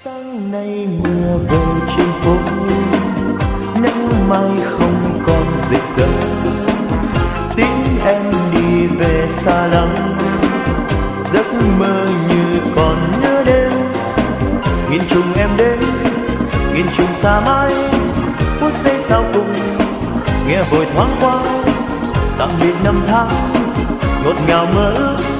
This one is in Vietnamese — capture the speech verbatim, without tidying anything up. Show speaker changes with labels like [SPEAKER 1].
[SPEAKER 1] Sáng nay mưa về trên phố, nắng mai không còn rực rỡ. Tiếng em đi về xa lắm, giấc mơ như còn nhớ đêm. Nghìn trùng em đến, nghìn trùng xa mãi, phút giây sau cùng nghe vội thoáng qua. Tạm biệt năm tháng ngọt ngào mơ ước